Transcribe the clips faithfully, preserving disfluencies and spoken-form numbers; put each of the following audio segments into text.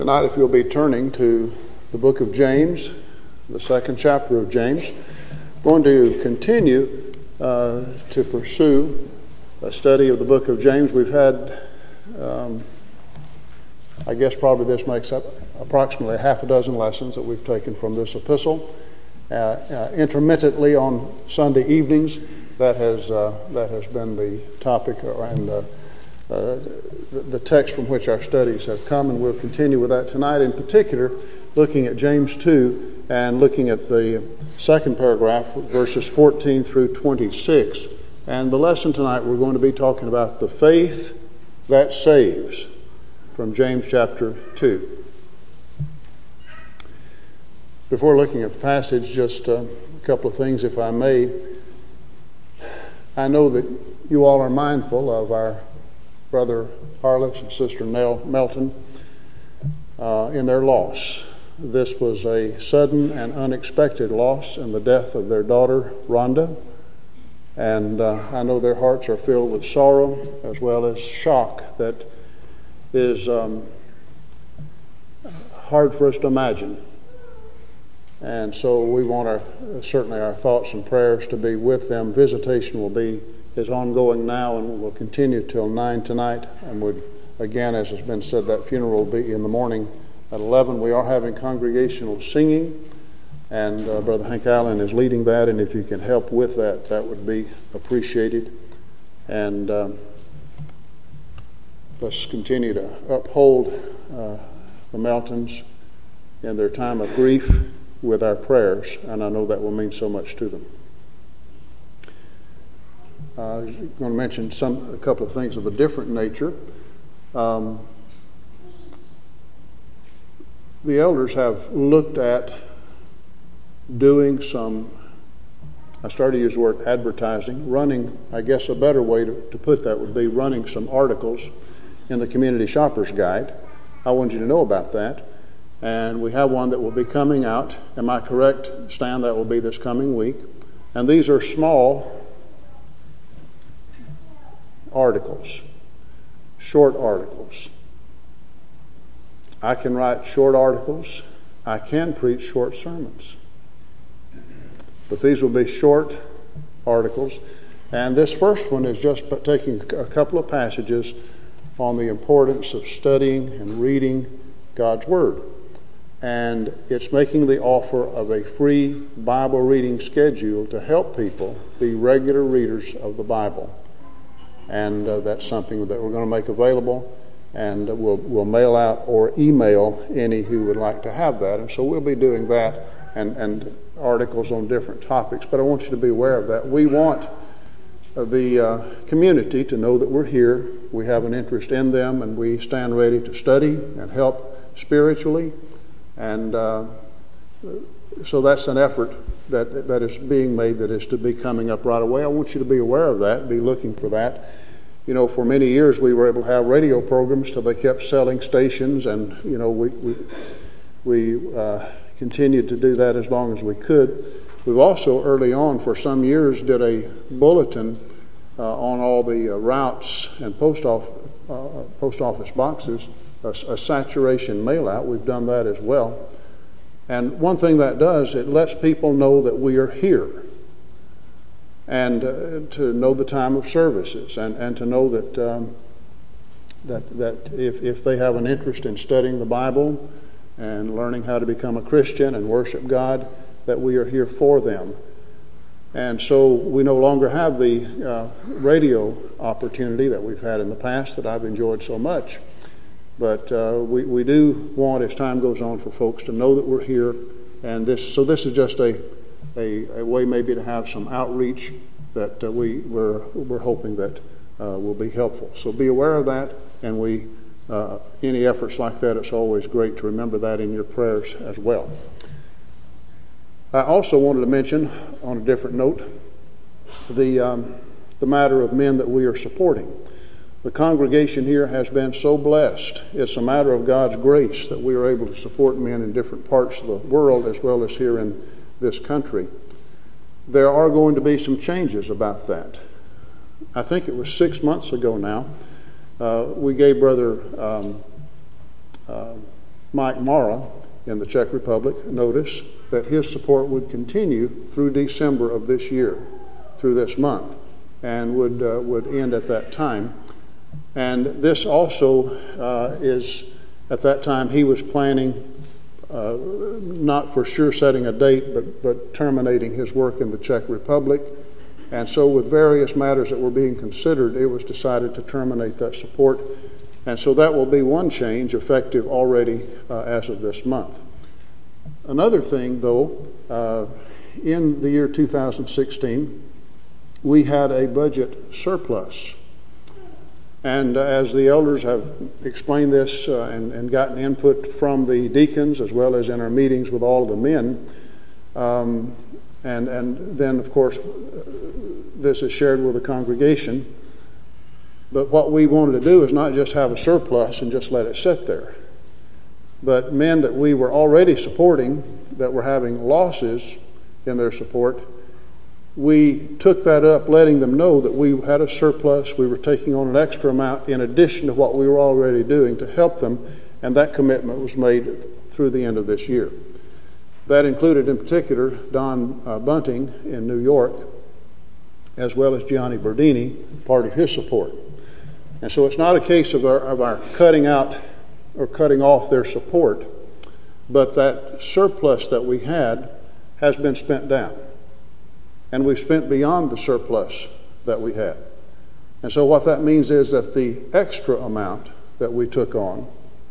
Tonight, if you'll be turning to the book of James, the second chapter of James, I'm going to continue uh, to pursue a study of the book of James. We've had, um, I guess probably this makes up approximately half a dozen lessons that we've taken from this epistle. Uh, uh, intermittently on Sunday evenings, that has uh, that has been the topic and the Uh, the, the text from which our studies have come, and we'll continue with that tonight, in particular looking at James two and looking at the second paragraph, verses fourteen through twenty-six. And the lesson tonight, we're going to be talking about the faith that saves from James chapter two. Before looking at the passage, just uh, a couple of things, if I may. I know that you all are mindful of our Brother Harless and Sister Nell Melton uh, in their loss. This was a sudden and unexpected loss in the death of their daughter, Rhonda. And uh, I know their hearts are filled with sorrow as well as shock that is um, hard for us to imagine. And so we want our certainly our thoughts and prayers to be with them. Visitation will be is ongoing now and will continue till nine tonight. And would again, as has been said, that funeral will be in the morning at eleven. We are having congregational singing, and uh, Brother Hank Allen is leading that. And if you can help with that, that would be appreciated. And um, let's continue to uphold uh, the Meltons in their time of grief with our prayers, and I know that will mean so much to them. Uh, I was going to mention some a couple of things of a different nature. Um, the elders have looked at doing some, I started to use the word advertising, running, I guess a better way to, to put that would be running some articles in the Community Shopper's Guide. I wanted you to know about that. And we have one that will be coming out. Am I correct, Stan? That will be this coming week. And these are small articles, short articles. I can write short articles. I can preach short sermons. But these will be short articles. And this first one is just taking a couple of passages on the importance of studying and reading God's Word. And it's making the offer of a free Bible reading schedule to help people be regular readers of the Bible. And uh, that's something that we're going to make available, and we'll, we'll mail out or email any who would like to have that. And so we'll be doing that and, and articles on different topics. But I want you to be aware of that. We want uh, the uh, community to know that we're here. We have an interest in them, and we stand ready to study and help spiritually. And uh, so that's an effort that that is being made that is to be coming up right away. I want you to be aware of that, be looking for that. You know, for many years we were able to have radio programs till they kept selling stations, and, you know, we we, we uh, continued to do that as long as we could. We've also early on for some years did a bulletin uh, on all the uh, routes and post, off, uh, post office boxes, a, a saturation mail out. We've done that as well. And one thing that does, it lets people know that we are here, and uh, to know the time of services, and, and to know that um, that that if, if they have an interest in studying the Bible and learning how to become a Christian and worship God, that we are here for them. And so we no longer have the uh, radio opportunity that we've had in the past that I've enjoyed so much. But uh, we, we do want, as time goes on, for folks to know that we're here. And this, so this is just a, a, a way maybe to have some outreach that uh, we, we're, we're hoping that uh, will be helpful. So be aware of that, and we uh, any efforts like that, it's always great to remember that in your prayers as well. I also wanted to mention, on a different note, the, um, the matter of men that we are supporting. The congregation here has been so blessed. It's a matter of God's grace that we are able to support men in different parts of the world as well as here in this country. There are going to be some changes about that. I think it was six months ago now, uh, we gave Brother um, uh, Mike Mara in the Czech Republic notice that his support would continue through December of this year, through this month, and would uh, would end at that time. And this also uh, is, at that time, he was planning, uh, not for sure setting a date, but, but terminating his work in the Czech Republic. And so with various matters that were being considered, it was decided to terminate that support. And so that will be one change effective already uh, as of this month. Another thing, though, uh, in the year two thousand sixteen, we had a budget surplus. And uh, as the elders have explained this uh, and, and gotten input from the deacons as well as in our meetings with all of the men, um, and, and then, of course, this is shared with the congregation. But what we wanted to do is not just have a surplus and just let it sit there, but men that we were already supporting that were having losses in their support, we took that up, letting them know that we had a surplus, we were taking on an extra amount in addition to what we were already doing to help them, and that commitment was made through the end of this year. That included, in particular, Don uh, Bunting in New York, as well as Gianni Berdini, part of his support. And so it's not a case of our, of our cutting out or cutting off their support, but that surplus that we had has been spent down. And we've spent beyond the surplus that we had. And so what that means is that the extra amount that we took on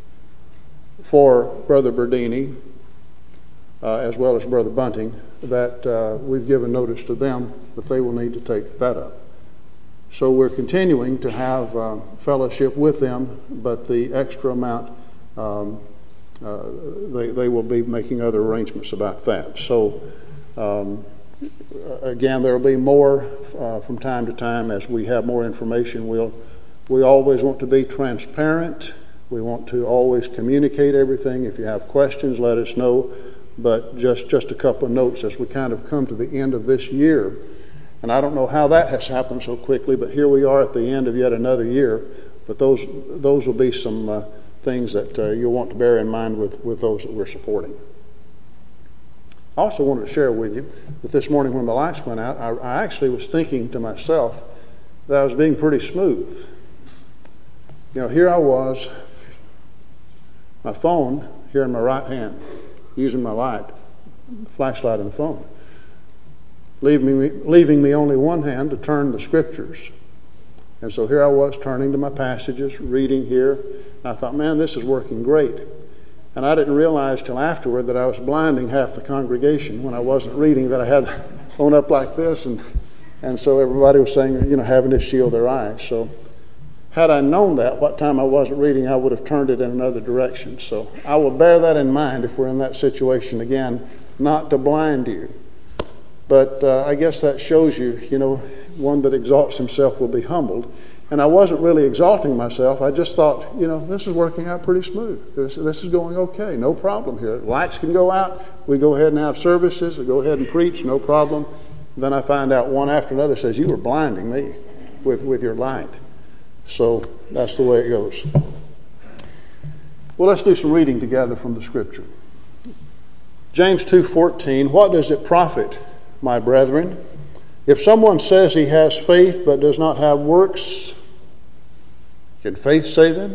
for Brother Berdini, uh, as well as Brother Bunting, that uh, we've given notice to them that they will need to take that up. So we're continuing to have uh, fellowship with them, but the extra amount, um, uh, they, they will be making other arrangements about that. So um, again, there will be more uh, from time to time as we have more information. We'll, we always want to be transparent. We want to always communicate everything. If you have questions, let us know. But just, just a couple of notes as we kind of come to the end of this year. And I don't know how that has happened so quickly, but here we are at the end of yet another year. But those, those will be some uh, things that uh, you'll want to bear in mind with, with those that we're supporting. I also wanted to share with you that this morning when the lights went out, I, I actually was thinking to myself that I was being pretty smooth. You know, here I was, my phone here in my right hand, using my light, flashlight in the phone, leaving me, leaving me only one hand to turn the scriptures. And so here I was turning to my passages, reading here, and I thought, man, this is working great. And I didn't realize till afterward that I was blinding half the congregation when I wasn't reading, that I had the phone up like this, and and so everybody was saying, you know, having to shield their eyes. So had I known that, what time I wasn't reading, I would have turned it in another direction. So I will bear that in mind if we're in that situation again, not to blind you. But uh, I guess that shows you, you know, one that exalts himself will be humbled. And I wasn't really exalting myself. I just thought, you know, this is working out pretty smooth. This, this is going okay. No problem here. Lights can go out. We go ahead and have services. We go ahead and preach. No problem. Then I find out one after another says, you were blinding me with, with your light. So that's the way it goes. Well, let's do some reading together from the Scripture. James two fourteen, what does it profit, my brethren, if someone says he has faith but does not have works? Can faith save him?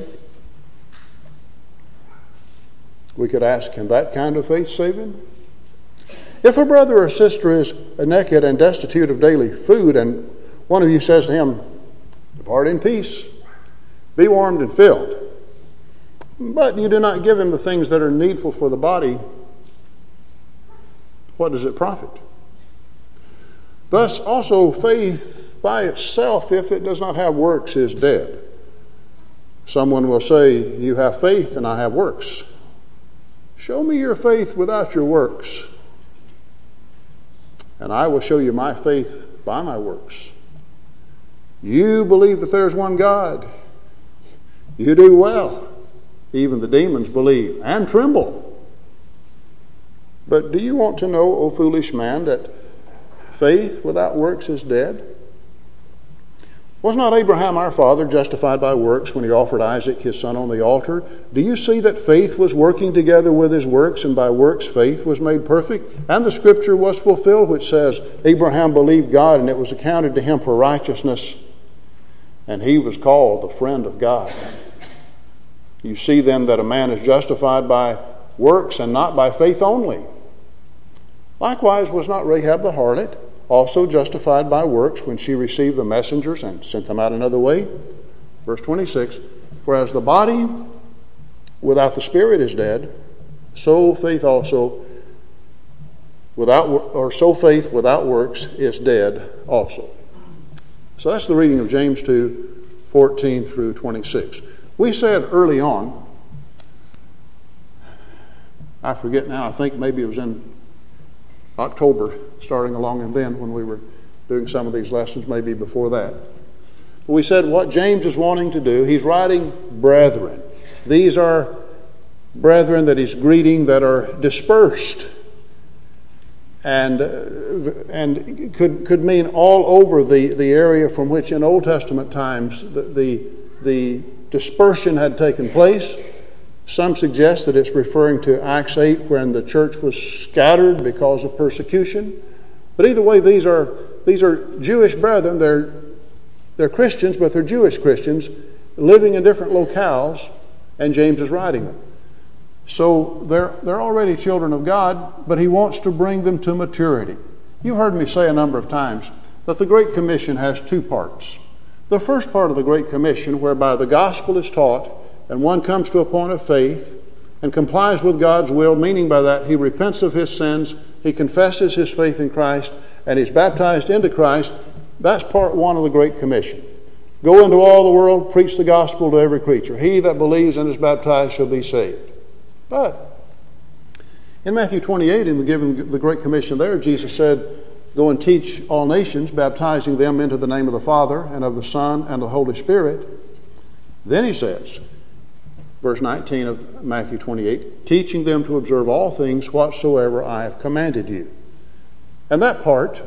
We could ask, can that kind of faith save him? If a brother or sister is naked and destitute of daily food, and one of you says to him, depart in peace, be warmed and filled, but you do not give him the things that are needful for the body, what does it profit? Thus also faith by itself, if it does not have works, is dead. Someone will say, you have faith and I have works. Show me your faith without your works, and I will show you my faith by my works. You believe that there is one God. You do well. Even the demons believe and tremble. But do you want to know, O foolish man, that faith without works is dead? Was not Abraham our father justified by works when he offered Isaac his son on the altar? Do you see that faith was working together with his works, and by works faith was made perfect? And the scripture was fulfilled, which says, Abraham believed God, and it was accounted to him for righteousness, and he was called the friend of God. You see then that a man is justified by works and not by faith only. Likewise was not Rahab the harlot also justified by works when she received the messengers and sent them out another way? Verse twenty-six, for as the body without the spirit is dead, so faith also without, or so faith without works is dead also. So that's the reading of James two, fourteen through twenty-six. We said early on, I forget now, I think maybe it was in October, starting along and then when we were doing some of these lessons, maybe before that. We said what James is wanting to do, he's writing brethren. These are brethren that he's greeting that are dispersed and, uh, and could, could mean all over the, the area from which in Old Testament times the, the, the dispersion had taken place. Some suggest that it's referring to Acts eight when the church was scattered because of persecution. But either way, these are these are Jewish brethren. They're, they're Christians, but they're Jewish Christians living in different locales, and James is writing them. So they're, they're already children of God, but he wants to bring them to maturity. You've heard me say a number of times that the Great Commission has two parts. The first part of the Great Commission, whereby the gospel is taught, and one comes to a point of faith and complies with God's will, meaning by that he repents of his sins, he confesses his faith in Christ, and he's baptized into Christ. That's part one of the Great Commission. Go into all the world, preach the gospel to every creature. He that believes and is baptized shall be saved. But in Matthew twenty-eight, in the giving the Great Commission there, Jesus said, go and teach all nations, baptizing them into the name of the Father and of the Son and of the Holy Spirit. Then he says, verse nineteen of Matthew twenty-eight, teaching them to observe all things whatsoever I have commanded you. And that part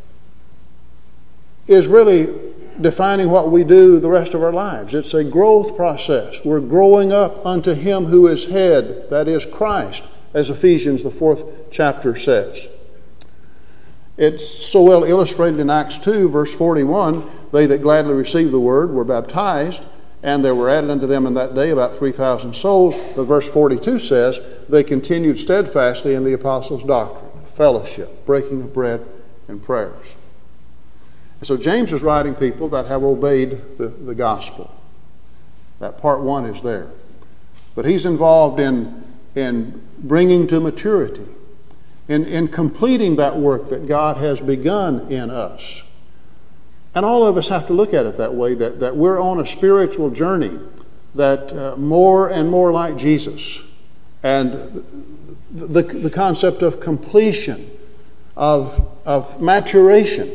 is really defining what we do the rest of our lives. It's a growth process. We're growing up unto him who is head, that is Christ, as Ephesians, the fourth chapter, says. It's so well illustrated in Acts two, verse forty-one, they that gladly received the word were baptized, and there were added unto them in that day about three thousand souls. But verse forty-two says, they continued steadfastly in the apostles' doctrine, fellowship, breaking of bread, and prayers. And so James is writing people that have obeyed the, the gospel. That part one is there. But he's involved in, in bringing to maturity, in, in completing that work that God has begun in us. And all of us have to look at it that way, that, that we're on a spiritual journey, that uh, more and more like Jesus. And the, the concept of completion, of, of maturation,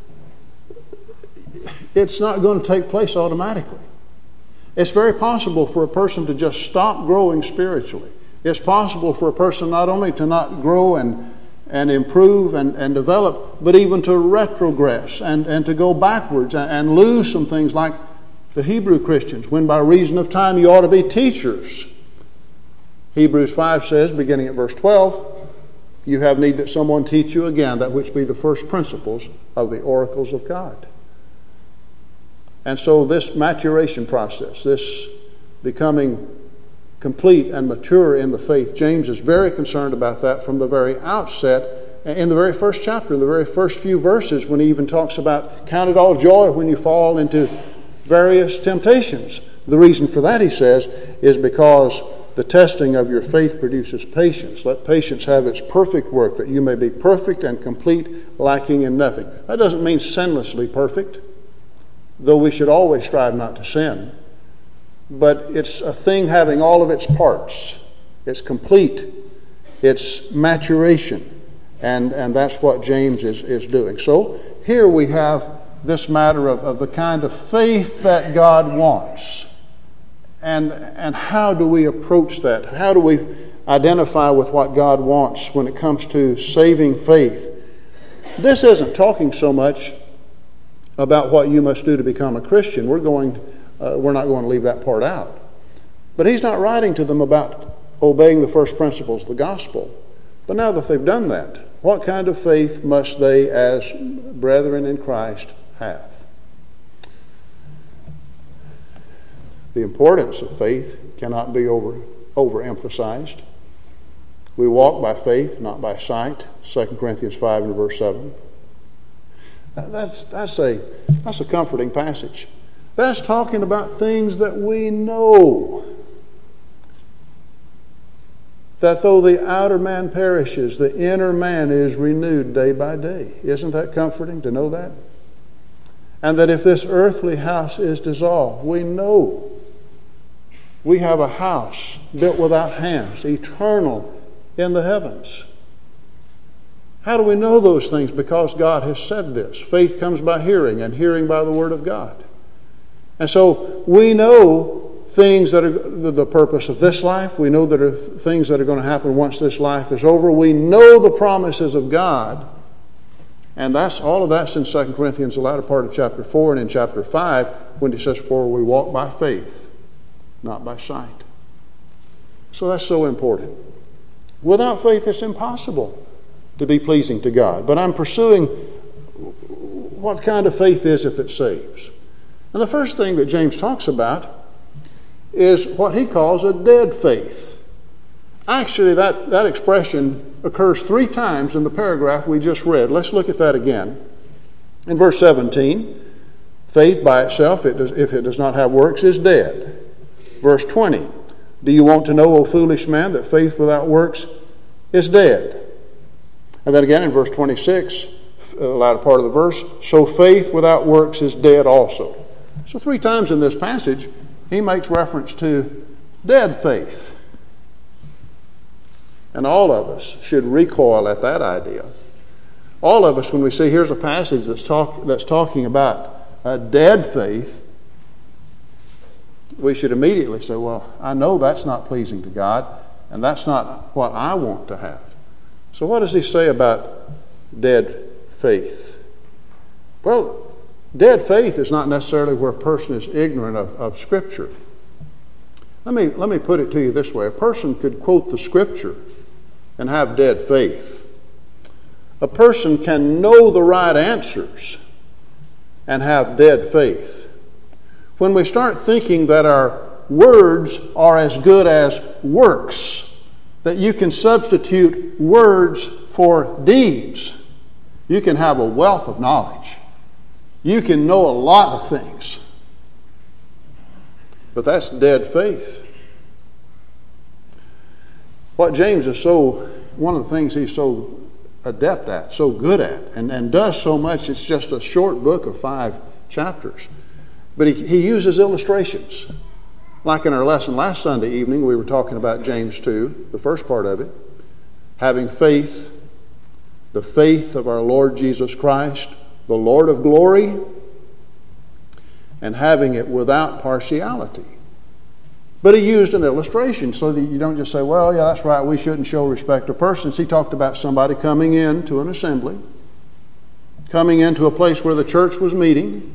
it's not going to take place automatically. It's very possible for a person to just stop growing spiritually. It's possible for a person not only to not grow and and improve and, and develop, but even to retrogress and, and to go backwards and, and lose some things like the Hebrew Christians, when by reason of time you ought to be teachers. Hebrews five says, beginning at verse twelve, you have need that someone teach you again that which be the first principles of the oracles of God. And so this maturation process, this becoming complete and mature in the faith, James is very concerned about that from the very outset. In the very first chapter, in the very first few verses, when he even talks about count it all joy when you fall into various temptations. The reason for that, he says, is because the testing of your faith produces patience. Let patience have its perfect work, that you may be perfect and complete, lacking in nothing. That doesn't mean sinlessly perfect, though we should always strive not to sin. But it's a thing having all of its parts. It's complete. It's maturation. And, and that's what James is, is doing. So here we have this matter of, of the kind of faith that God wants. And, and how do we approach that? How do we identify with what God wants when it comes to saving faith? This isn't talking so much about what you must do to become a Christian. We're going, uh, we're not going to leave that part out. But he's not writing to them about obeying the first principles of the gospel. But now that they've done that, what kind of faith must they, as brethren in Christ, have? The importance of faith cannot be over, overemphasized. We walk by faith, not by sight. Second Corinthians five and verse seven. That's, that's, a, that's a comforting passage. That's talking about things that we know. That though the outer man perishes, the inner man is renewed day by day. Isn't that comforting to know that? And that if this earthly house is dissolved, we know we have a house built without hands, eternal in the heavens. How do we know those things? Because God has said this. Faith comes by hearing, and hearing by the Word of God. And so we know things that are the purpose of this life. We know that are things that are going to happen once this life is over. We know the promises of God. And that's all of that's in Second Corinthians, the latter part of chapter four, and in chapter five, when he says, for we walk by faith, not by sight. So that's so important. Without faith, it's impossible to be pleasing to God. But I'm pursuing what kind of faith is it that saves. And the first thing that James talks about is what he calls a dead faith. Actually, that, that expression occurs three times in the paragraph we just read. Let's look at that again. In verse seventeen, faith by itself, it does, if it does not have works, is dead. Verse twenty, do you want to know, O foolish man, that faith without works is dead? And then again in verse twenty-six, the latter part of the verse, so faith without works is dead also. So three times in this passage, he makes reference to dead faith. And all of us should recoil at that idea. All of us, when we see here's a passage that's, talk, that's talking about a dead faith, we should immediately say, well, I know that's not pleasing to God, and that's not what I want to have. So what does he say about dead faith? Well, dead faith is not necessarily where a person is ignorant of, of Scripture. Let me, let me put it to you this way. A person could quote the Scripture and have dead faith. A person can know the right answers and have dead faith. When we start thinking that our words are as good as works, that you can substitute words for deeds, you can have a wealth of knowledge. You can know a lot of things. But that's dead faith. What James is so, one of the things he's so adept at, so good at, and, and does so much, it's just a short book of five chapters. But he, he uses illustrations. Like in our lesson last Sunday evening, we were talking about James two, the first part of it. Having faith, the faith of our Lord Jesus Christ, the Lord of glory, and having it without partiality. But he used an illustration so that you don't just say, well, yeah, that's right, we shouldn't show respect to persons. He talked about somebody coming into an assembly, coming into a place where the church was meeting.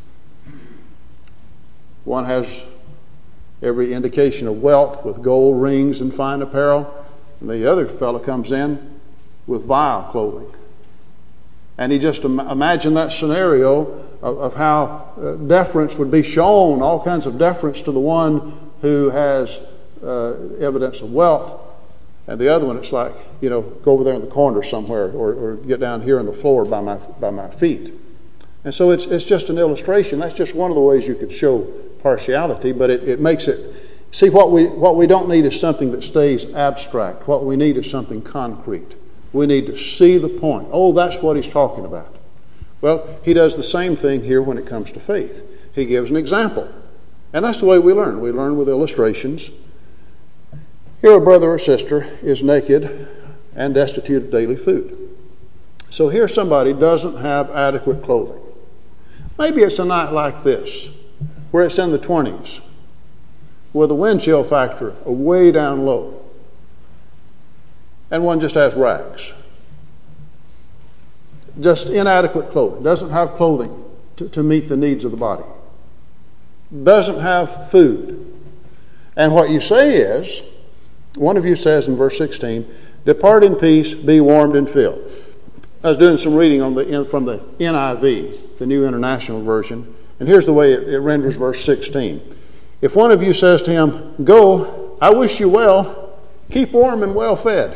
One has every indication of wealth with gold rings and fine apparel, and the other fellow comes in with vile clothing. And he just im- imagine that scenario of, of how uh, deference would be shown, all kinds of deference to the one who has uh, evidence of wealth, and the other one, it's like, you know, go over there in the corner somewhere, or, or get down here on the floor by my by my feet. And so it's it's just an illustration. That's just one of the ways you could show partiality, but it, it makes it, see, what we what we don't need is something that stays abstract. What we need is something concrete. We need to see the point. Oh, that's what he's talking about. Well, he does the same thing here when it comes to faith. He gives an example. And that's the way we learn. We learn with illustrations. Here a brother or sister is naked and destitute of daily food. So here somebody doesn't have adequate clothing. Maybe it's a night like this, where it's in the twenties, with a wind chill factor way down low, and one just has rags. Just inadequate clothing, doesn't have clothing to, to meet the needs of the body. Doesn't have food. And what you say is, one of you says in verse sixteen, depart in peace, be warmed and filled. I was doing some reading on the from the N I V, the New International Version, and here's the way it, it renders verse sixteen. If one of you says to him, go, I wish you well, keep warm and well fed.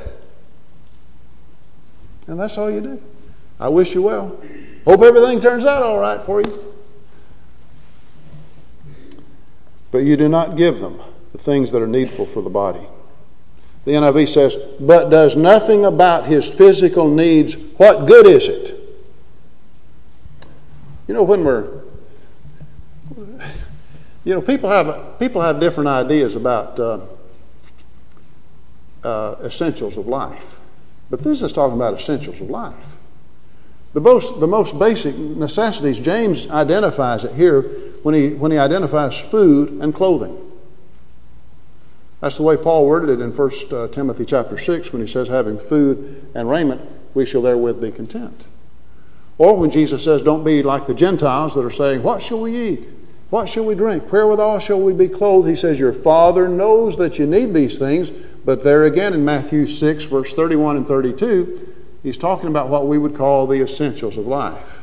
And that's all you do. I wish you well. Hope everything turns out all right for you. But you do not give them the things that are needful for the body. The N I V says, but does nothing about his physical needs, what good is it? You know, when we're, you know, people have people have different ideas about uh, uh, essentials of life. But this is talking about essentials of life. The most, the most basic necessities, James identifies it here when he, when he identifies food and clothing. That's the way Paul worded it in First Timothy chapter six when he says, having food and raiment, we shall therewith be content. Or when Jesus says, don't be like the Gentiles that are saying, what shall we eat? What shall we drink? Wherewithal shall we be clothed? He says, your Father knows that you need these things. But there again in Matthew six, verse thirty-one and thirty-two, he's talking about what we would call the essentials of life.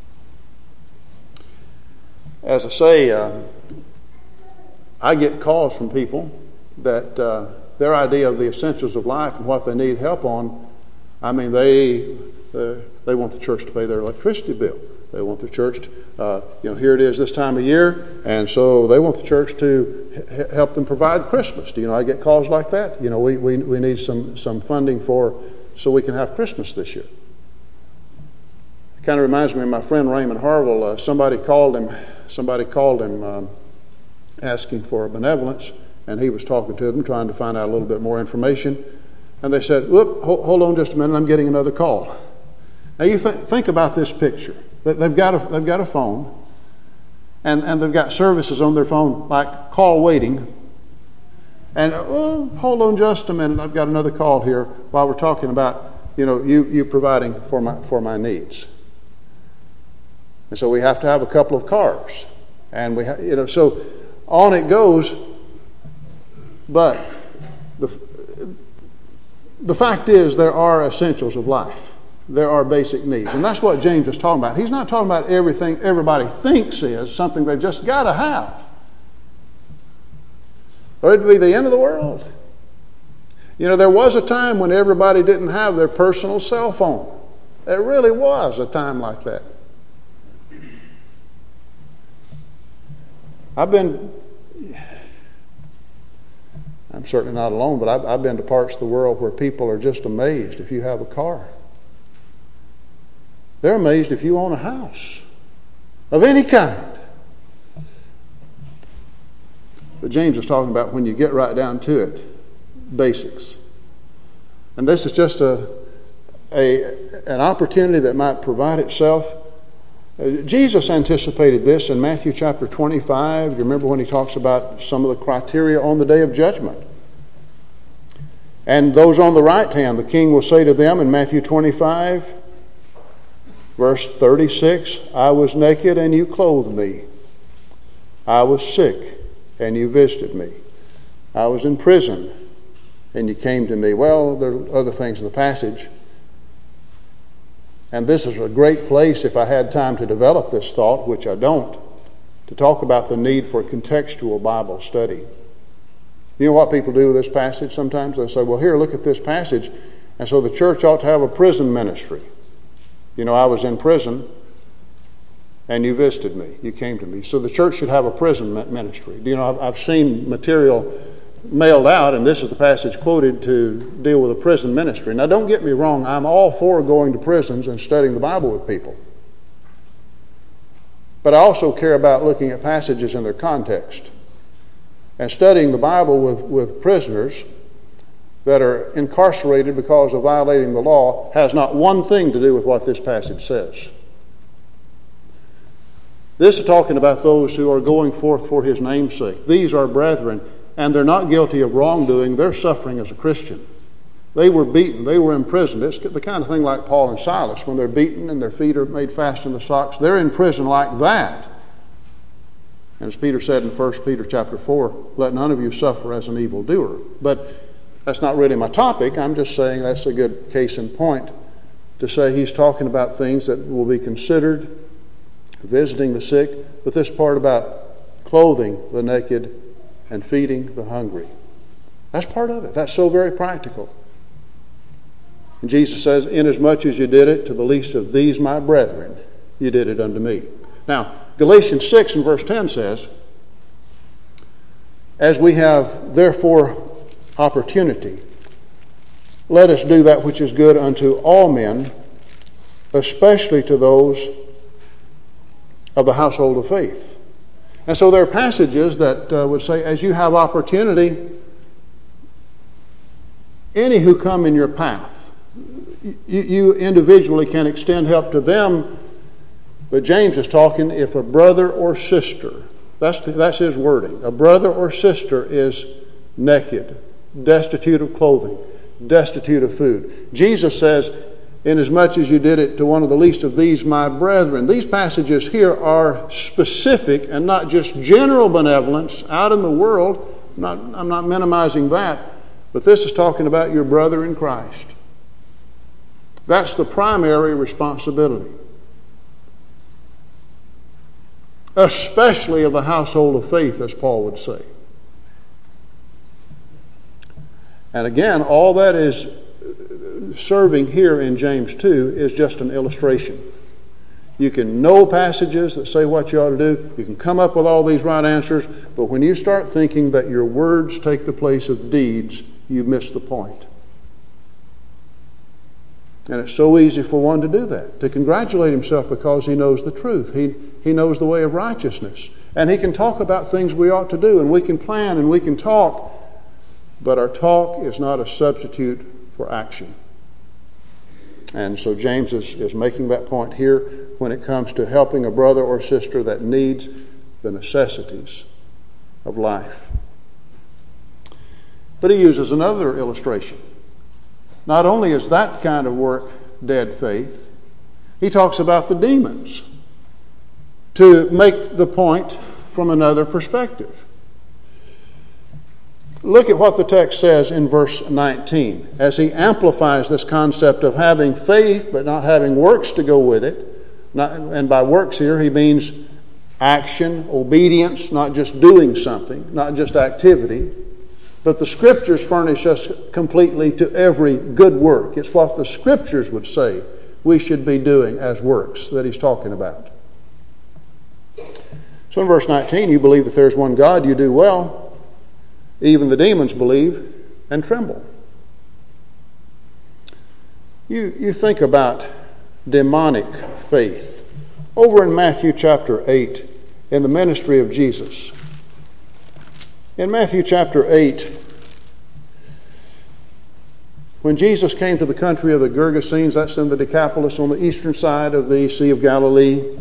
As I say, uh, I get calls from people that uh, their idea of the essentials of life and what they need help on, I mean, they uh, they want the church to pay their electricity bill. They want the church to, uh, you know, here it is this time of year, and so they want the church to h- help them provide Christmas. Do you know, I get calls like that. You know, we, we, we need some, some funding for, so we can have Christmas this year. It kind of reminds me of my friend Raymond Harville. Uh, somebody called him, somebody called him um, asking for benevolence, and he was talking to them, trying to find out a little bit more information. And they said, whoop, hold, hold on just a minute, I'm getting another call. Now you th- think about this picture. They've got a, they've got a phone, and, and they've got services on their phone like call waiting. And, oh, hold on just a minute, I've got another call here while we're talking about, you know, you, you providing for my, for my needs. And so we have to have a couple of cars. And we ha- you know, so on it goes. But the, the fact is there are essentials of life. There are basic needs. And that's what James is talking about. He's not talking about everything everybody thinks is something they've just got to have, or it'd be the end of the world. You know, there was a time when everybody didn't have their personal cell phone. There really was a time like that. I've been, I'm certainly not alone, but I've, I've been to parts of the world where people are just amazed if you have a car. They're amazed if you own a house of any kind. But James is talking about when you get right down to it, basics. And this is just a, a an opportunity that might provide itself. Uh, Jesus anticipated this in Matthew chapter twenty-five. You remember when he talks about some of the criteria on the day of judgment. And those on the right hand, the king will say to them in Matthew twenty-five, verse thirty-six, I was naked and you clothed me. I was sick and you visited me. I was in prison and you came to me. Well, there are other things in the passage. And this is a great place, if I had time to develop this thought, which I don't, to talk about the need for contextual Bible study. You know what people do with this passage sometimes? They say, well, here, look at this passage, and so the church ought to have a prison ministry. You know, I was in prison, and you visited me. You came to me. So the church should have a prison ministry. You know, I've, I've seen material mailed out, and this is the passage quoted to deal with a prison ministry. Now, don't get me wrong. I'm all for going to prisons and studying the Bible with people. But I also care about looking at passages in their context. And studying the Bible with, with prisoners that are incarcerated because of violating the law has not one thing to do with what this passage says. This is talking about those who are going forth for his name's sake. These are brethren, and they're not guilty of wrongdoing. They're suffering as a Christian. They were beaten. They were imprisoned. It's the kind of thing like Paul and Silas, when they're beaten and their feet are made fast in the stocks. They're in prison like that. And as Peter said in First Peter chapter four, let none of you suffer as an evildoer. But that's not really my topic. I'm just saying that's a good case in point to say he's talking about things that will be considered, visiting the sick, but this part about clothing the naked and feeding the hungry. That's part of it. That's so very practical. And Jesus says, inasmuch as you did it to the least of these my brethren, you did it unto me. Now, Galatians six and verse ten says, as we have therefore opportunity, let us do that which is good unto all men, especially to those of the household of faith. And so there are passages that uh, would say, as you have opportunity, any who come in your path, you, you individually can extend help to them. But James is talking if a brother or sister, that's, that's his wording, a brother or sister is naked, destitute of clothing, destitute of food. Jesus says, inasmuch as you did it to one of the least of these my brethren. These passages here are specific and not just general benevolence out in the world. I'm not, I'm not minimizing that, but this is talking about your brother in Christ. That's the primary responsibility, especially of the household of faith, as Paul would say. And again, all that is serving here in James two is just an illustration. You can know passages that say what you ought to do. You can come up with all these right answers. But when you start thinking that your words take the place of deeds, you miss the point. And it's so easy for one to do that, to congratulate himself because he knows the truth. He, he knows the way of righteousness. And he can talk about things we ought to do, and we can plan and we can talk. But our talk is not a substitute for action. And so James is, is making that point here when it comes to helping a brother or sister that needs the necessities of life. But he uses another illustration. Not only is that kind of work dead faith, he talks about the demons to make the point from another perspective. Look at what the text says in verse nineteen as he amplifies this concept of having faith but not having works to go with it. Not, and by works here he means action, obedience, not just doing something, not just activity. But the Scriptures furnish us completely to every good work. It's what the Scriptures would say we should be doing as works that he's talking about. So in verse nineteen, you believe that there's one God, you do well. Even the demons believe and tremble. You, you think about demonic faith. Over in Matthew chapter eight, in the ministry of Jesus. In Matthew chapter eight, when Jesus came to the country of the Gergesenes, that's in the Decapolis on the eastern side of the Sea of Galilee,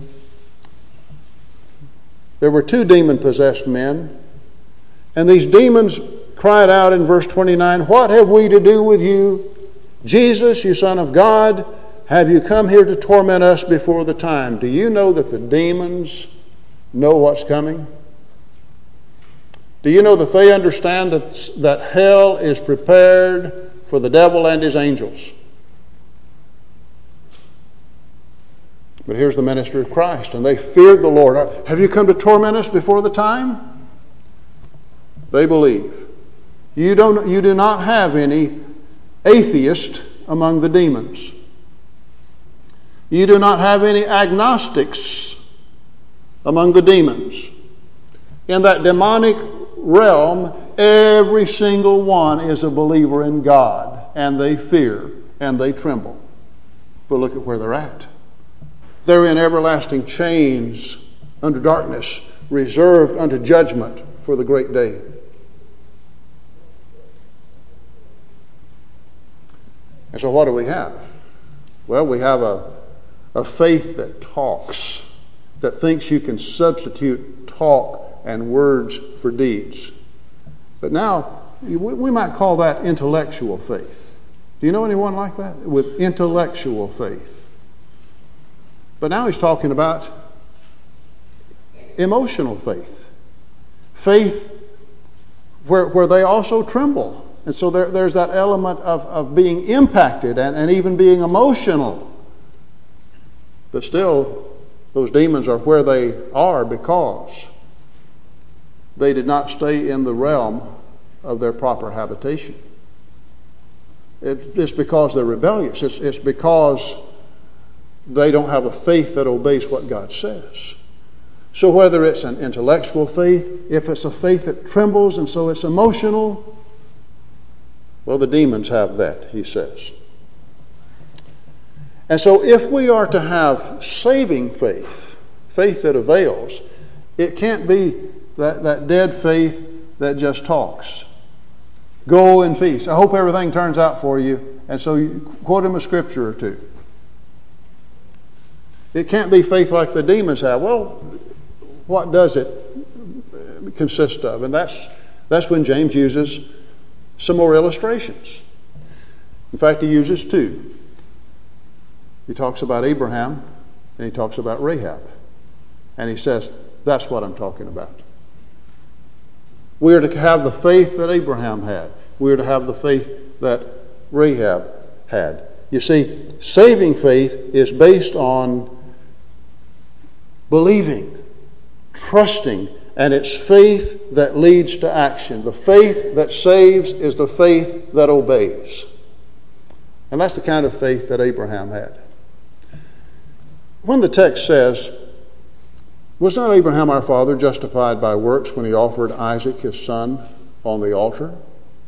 there were two demon-possessed men. And these demons cried out in verse twenty-nine, "What have we to do with you, Jesus, you Son of God? Have you come here to torment us before the time?" Do you know that the demons know what's coming? Do you know that they understand that, that hell is prepared for the devil and his angels? But here's the ministry of Christ, and they feared the Lord. Have you come to torment us before the time? They believe. You don't, you do not have any atheist among the demons. You do not have any agnostics among the demons. In that demonic realm, every single one is a believer in God, and they fear and they tremble. But look at where they're at. They're in everlasting chains under darkness, reserved unto judgment for the great day. And so what do we have? Well, we have a, a faith that talks, that thinks you can substitute talk and words for deeds. But now, we might call that intellectual faith. Do you know anyone like that? With intellectual faith. But now he's talking about emotional faith. Faith where, where they also tremble. And so there, there's that element of, of being impacted and, and even being emotional. But still, those demons are where they are because they did not stay in the realm of their proper habitation. It, it's because they're rebellious. It's, it's because they don't have a faith that obeys what God says. So whether it's an intellectual faith, if it's a faith that trembles and so it's emotional, well, the demons have that, he says. And so if we are to have saving faith, faith that avails, it can't be that, that dead faith that just talks. Go in peace. I hope everything turns out for you. And so you quote him a scripture or two. It can't be faith like the demons have. Well, what does it consist of? And that's, that's when James uses some more illustrations. In fact, he uses two. He talks about Abraham and he talks about Rahab. And he says, that's what I'm talking about. We are to have the faith that Abraham had. We are to have the faith that Rahab had. You see, saving faith is based on believing, trusting, and it's faith that leads to action. The faith that saves is the faith that obeys. And that's the kind of faith that Abraham had. When the text says, was not Abraham our father justified by works when he offered Isaac his son on the altar?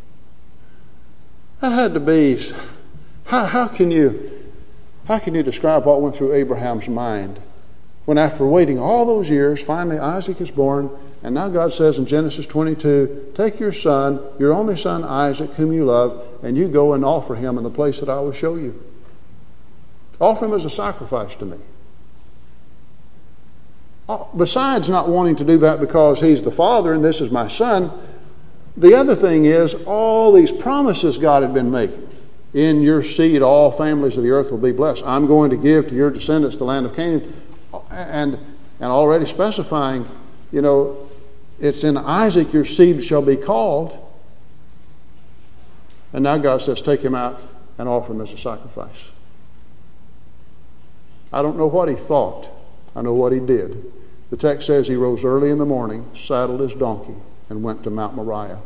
That had to be, how, how can you, how can you describe what went through Abraham's mind when after waiting all those years, finally Isaac is born, and now God says in Genesis twenty-two, take your son, your only son Isaac, whom you love, and you go and offer him in the place that I will show you. Offer him as a sacrifice to me. Besides not wanting to do that because he's the father and this is my son, the other thing is all these promises God had been making. In your seed all families of the earth will be blessed. I'm going to give to your descendants the land of Canaan. And, and already specifying, you know, it's in Isaac your seed shall be called. And now God says, take him out and offer him as a sacrifice. I don't know what he thought. I know what he did. The text says he rose early in the morning, saddled his donkey, and went to Mount Moriah.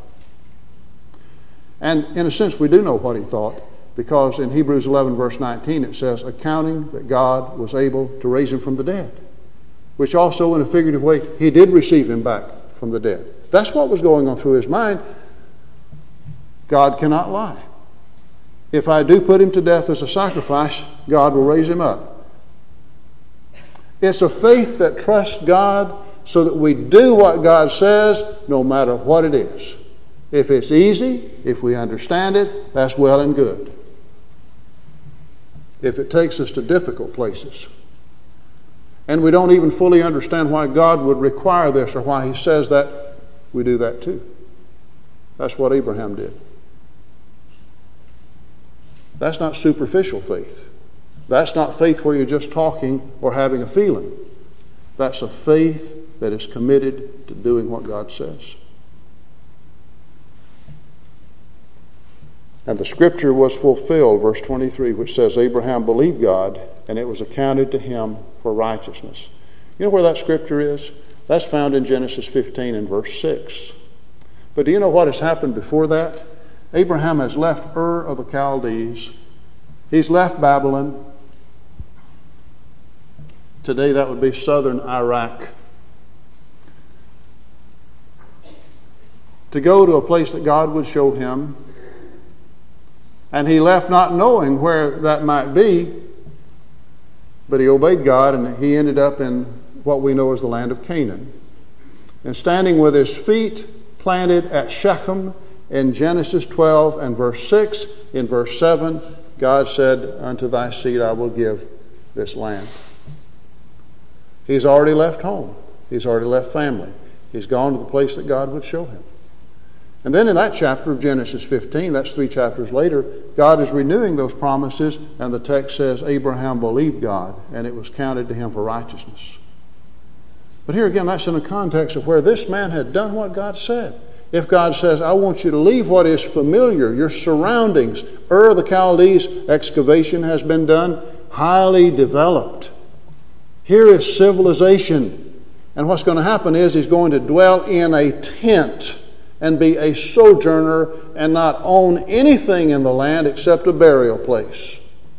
And in a sense, we do know what he thought, because in Hebrews eleven, verse nineteen, it says, accounting that God was able to raise him from the dead, which also, in a figurative way, he did receive him back from the dead. That's what was going on through his mind. God cannot lie. If I do put him to death as a sacrifice, God will raise him up. It's a faith that trusts God so that we do what God says no matter what it is. If it's easy, if we understand it, that's well and good. If it takes us to difficult places, and we don't even fully understand why God would require this or why he says that, we do that too. That's what Abraham did. That's not superficial faith. That's not faith where you're just talking or having a feeling. That's a faith that is committed to doing what God says. And the scripture was fulfilled, verse twenty-three, which says, Abraham believed God, and it was accounted to him for righteousness. You know where that scripture is? That's found in Genesis fifteen and verse six. But do you know what has happened before that? Abraham has left Ur of the Chaldees. He's left Babylon. Today that would be southern Iraq. To go to a place that God would show him. And he left not knowing where that might be, but he obeyed God, and he ended up in what we know as the land of Canaan. And standing with his feet planted at Shechem in Genesis twelve and verse six, in verse seven, God said, unto thy seed I will give this land. He's already left home. He's already left family. He's gone to the place that God would show him. And then in that chapter of Genesis fifteen, that's three chapters later, God is renewing those promises, and the text says Abraham believed God, and it was counted to him for righteousness. But here again, that's in the context of where this man had done what God said. If God says, I want you to leave what is familiar, your surroundings. Ur of the Chaldees, excavation has been done, highly developed. Here is civilization. And what's going to happen is he's going to dwell in a tent and be a sojourner and not own anything in the land except a burial place.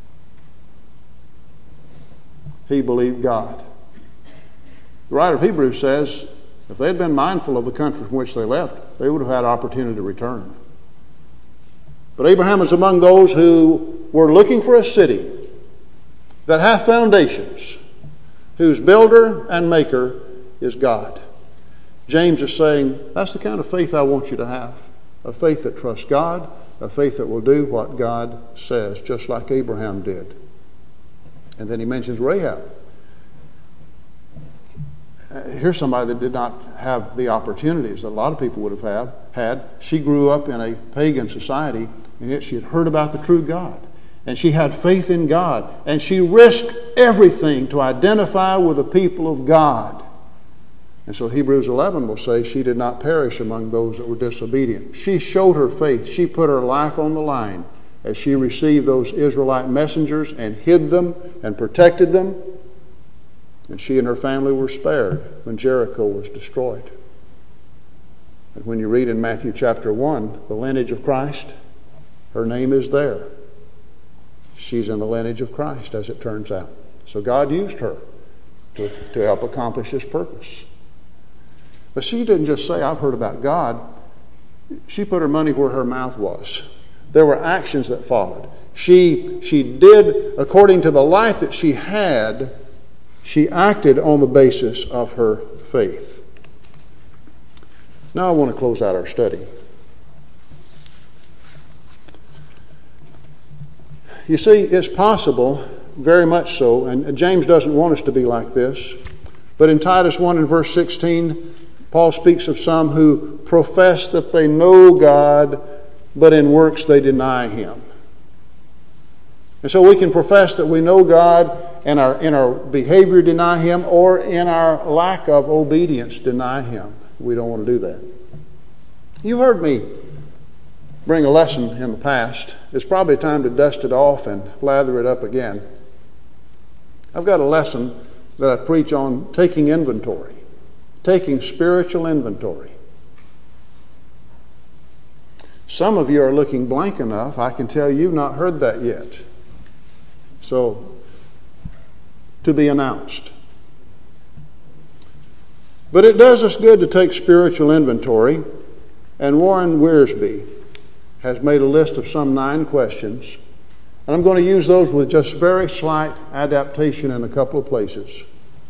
He believed God. The writer of Hebrews says, if they had been mindful of the country from which they left, they would have had opportunity to return. But Abraham is among those who were looking for a city that hath foundations, whose builder and maker is God. James is saying, that's the kind of faith I want you to have. A faith that trusts God, a faith that will do what God says, just like Abraham did. And then he mentions Rahab. Here's somebody that did not have the opportunities that a lot of people would have have, had. She grew up in a pagan society, and yet she had heard about the true God. And she had faith in God. And she risked everything to identify with the people of God. And so Hebrews eleven will say she did not perish among those that were disobedient. She showed her faith. She put her life on the line as she received those Israelite messengers and hid them and protected them. And she and her family were spared when Jericho was destroyed. And when you read in Matthew chapter one, the lineage of Christ, her name is there. She's in the lineage of Christ, as it turns out. So God used her to, to help accomplish His purpose. But she didn't just say, I've heard about God. She put her money where her mouth was. There were actions that followed. She, she did, according to the life that she had, she acted on the basis of her faith. Now I want to close out our study. You see, it's possible, very much so, and James doesn't want us to be like this, but in Titus one and verse sixteen, Paul speaks of some who profess that they know God, but in works they deny Him. And so we can profess that we know God and our, in our behavior deny Him, or in our lack of obedience deny Him. We don't want to do that. You've heard me bring a lesson in the past. It's probably time to dust it off and lather it up again. I've got a lesson that I preach on taking inventory, taking spiritual inventory. Some of you are looking blank enough, I can tell you've not heard that yet. So, to be announced. But it does us good to take spiritual inventory, and Warren Wiersbe has made a list of some nine questions, and I'm going to use those with just very slight adaptation in a couple of places.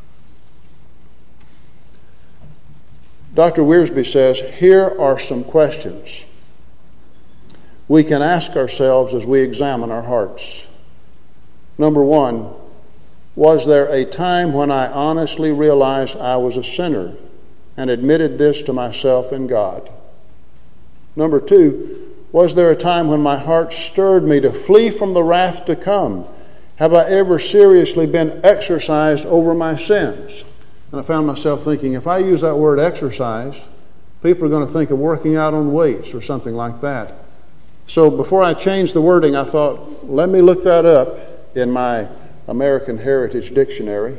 Doctor Wiersbe says, here are some questions we can ask ourselves as we examine our hearts. Number one, was there a time when I honestly realized I was a sinner and admitted this to myself and God? Number two, was there a time when my heart stirred me to flee from the wrath to come? Have I ever seriously been exercised over my sins? And I found myself thinking, if I use that word exercise, people are going to think of working out on weights or something like that. So before I changed the wording, I thought, let me look that up in my American Heritage Dictionary.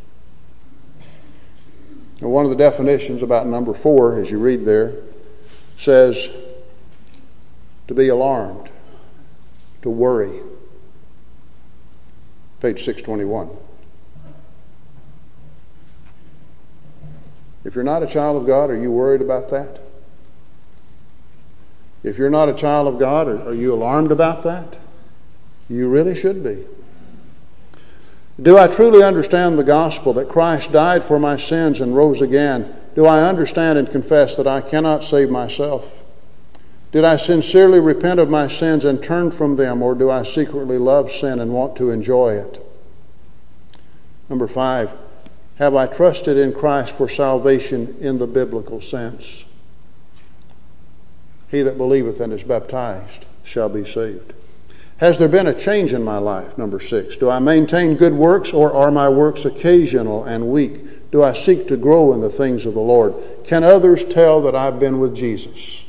And one of the definitions about number four, as you read there, says to be alarmed, to worry. Page six twenty-one. If you're not a child of God, are you worried about that? If you're not a child of God, are, are you alarmed about that? You really should be. Do I truly understand the gospel that Christ died for my sins and rose again? Do I understand and confess that I cannot save myself? Did I sincerely repent of my sins and turn from them, or do I secretly love sin and want to enjoy it? Number five, have I trusted in Christ for salvation in the biblical sense? He that believeth and is baptized shall be saved. Has there been a change in my life? Number six. Do I maintain good works, or are my works occasional and weak? Do I seek to grow in the things of the Lord? Can others tell that I've been with Jesus?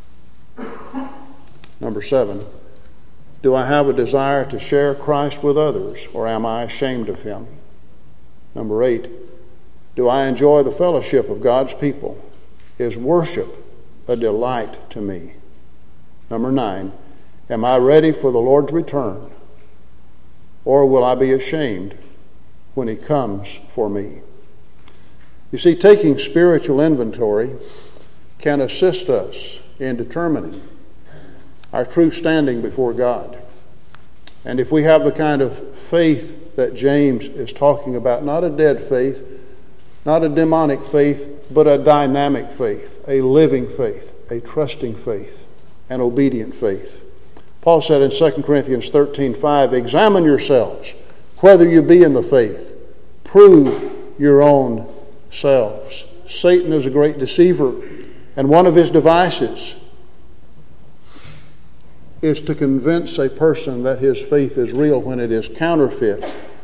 Number seven. Do I have a desire to share Christ with others, or am I ashamed of him? Number eight. Do I enjoy the fellowship of God's people? Is worship a delight to me? Number nine. Am I ready for the Lord's return, or will I be ashamed when he comes for me? You see, taking spiritual inventory can assist us in determining our true standing before God. And if we have the kind of faith that James is talking about, not a dead faith, not a demonic faith, but a dynamic faith, a living faith, a trusting faith, an obedient faith. Paul said in Second Corinthians thirteen five, examine yourselves whether you be in the faith. Prove your own selves. Satan is a great deceiver, and one of his devices is to convince a person that his faith is real when it is counterfeit.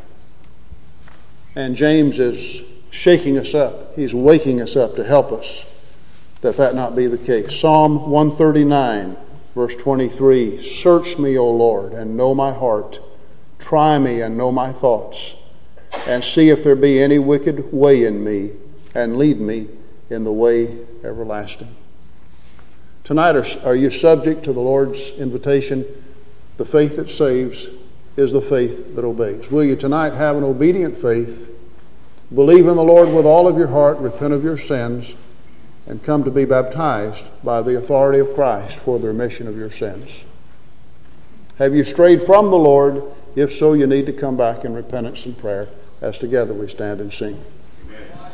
And James is shaking us up. He's waking us up to help us that that not be the case. Psalm one thirty-nine, verse twenty-three, search me, O Lord, and know my heart. Try me and know my thoughts, and see if there be any wicked way in me, and lead me in the way everlasting. Tonight, are, are you subject to the Lord's invitation? The faith that saves is the faith that obeys. Will you tonight have an obedient faith, believe in the Lord with all of your heart, repent of your sins, and come to be baptized by the authority of Christ for the remission of your sins? Have you strayed from the Lord? If so, you need to come back in repentance and prayer as together we stand and sing.